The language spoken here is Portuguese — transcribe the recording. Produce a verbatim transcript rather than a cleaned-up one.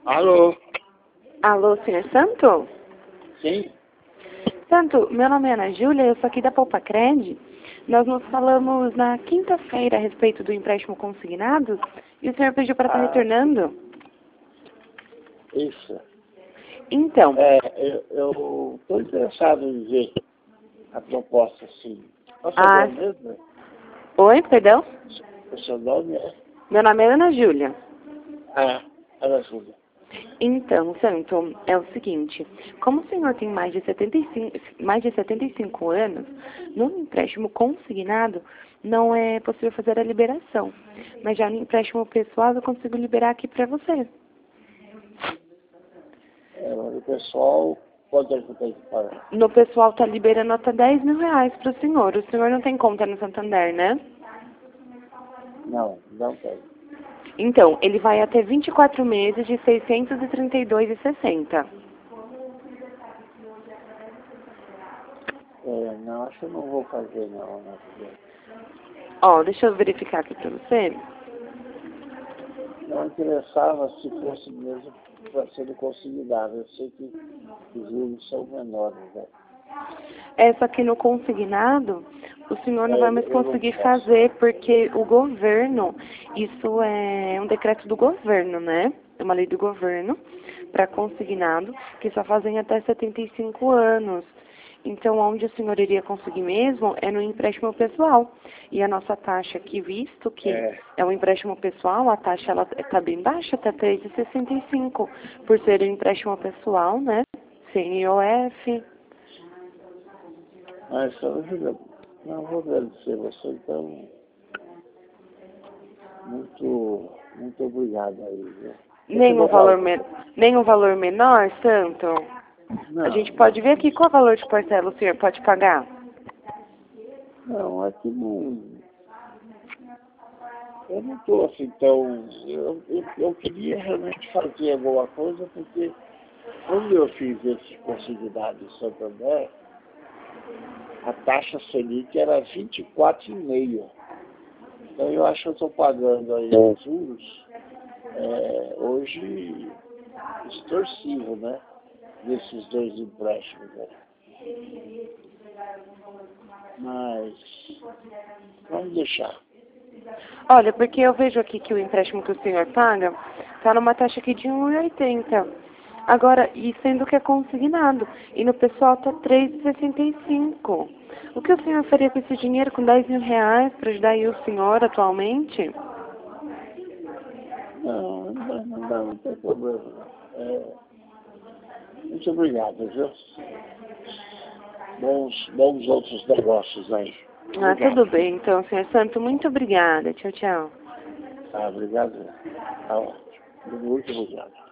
Alô? Alô, senhor Santo? Sim? Santo, meu nome é Ana Júlia, eu sou aqui da Poupa-Cred. Nós nos falamos na quinta-feira a respeito do empréstimo consignado e o senhor pediu para estar Ah, retornando. isso. Então, É, eu estou interessado em ver a proposta, sim. Qual é o seu ah, nome mesmo? oi, perdão? O seu nome é? Meu nome é Ana Júlia. Ah, Ana Júlia. Então, Santo, é o seguinte, como o senhor tem mais de setenta e cinco, mais de setenta e cinco anos, no empréstimo consignado não é possível fazer a liberação, mas já no empréstimo pessoal eu consigo liberar aqui para você. É, o pessoal, quanto é que tem que pagar? No pessoal está liberando até dez mil reais para o senhor. O senhor não tem conta no Santander, né? Não, não tem. Então, ele vai até vinte e quatro meses de seiscentos e trinta e dois reais e sessenta centavos. É, não, acho que eu não vou fazer, não, Ana Júlia. Ó, deixa eu verificar aqui para você. Não interessava se fosse mesmo para ser consignado. Eu sei que os juros são menores, né? Essa aqui no consignado, o senhor não É, vai mais eu não conseguir posso. fazer, porque o governo, isso é um decreto do governo, né? É uma lei do governo para consignado, que só fazem até setenta e cinco anos. Então, onde o senhor iria conseguir mesmo é no empréstimo pessoal. E a nossa taxa aqui, visto que É, é um empréstimo pessoal, a taxa ela está bem baixa, até três vírgula sessenta e cinco, por ser um empréstimo pessoal, né? Sem I O F. mas, Ana Júlia, não vou agradecer você, então, muito, muito obrigado aí, viu? Você Nem um vai valor, falar? men nem um valor menor, Santo? A Não, gente pode ver não. aqui qual valor de parcela o senhor pode pagar. Não, aqui não. Eu não estou assim tão. Eu, eu, eu queria realmente fazer alguma coisa, porque quando eu fiz esse consignado em Santander, a taxa Selic era vinte e quatro vírgula cinco. Então eu acho que eu estou pagando aí os juros é, hoje extorsivo, né? Desses dois empréstimos. Né? Mas vamos deixar. Olha, porque eu vejo aqui que o empréstimo que o senhor paga está numa taxa aqui de um vírgula oitenta. Agora, e sendo que é consignado. E no pessoal está três vírgula sessenta e cinco. O que o senhor faria com esse dinheiro, com dez mil reais, para ajudar aí o senhor atualmente? Não, não, dá, não, dá, não tem problema. Não. É, muito obrigado, viu? Bons, bons outros negócios aí. Ah, Obrigado. tudo bem, então, senhor Santo. Muito obrigada. Tchau, tchau. Tá, obrigado. Tá ótimo. Muito obrigado.